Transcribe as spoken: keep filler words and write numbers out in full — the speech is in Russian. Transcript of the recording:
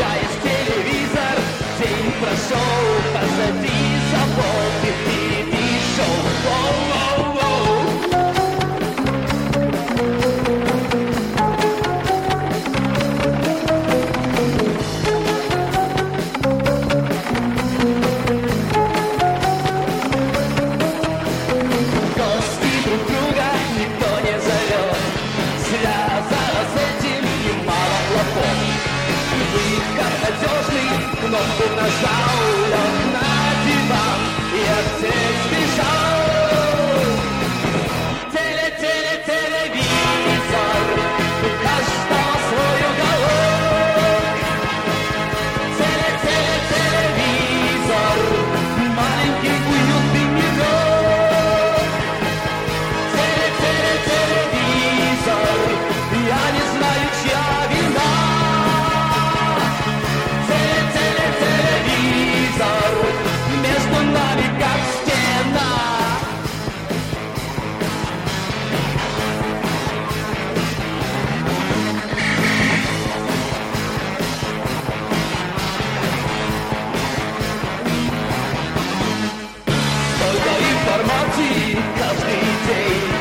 включаешь телевизор, день прошел, позади заботы, впереди шоу. Воу-воу-воу. Гости друг друга никто не зовет, связано с этим немало хлопот. Выход надежный, кнопку нажал, лег на диван и опять сбежал. Теле-теле-телевизор, у каждого свой уголок. Теле-теле-телевизор, маленький уютный мирок. Теле-теле-телевизор, я не знаю, чья вина. Теле-теле-телевизор, между нами как стена. Столько информации каждый день.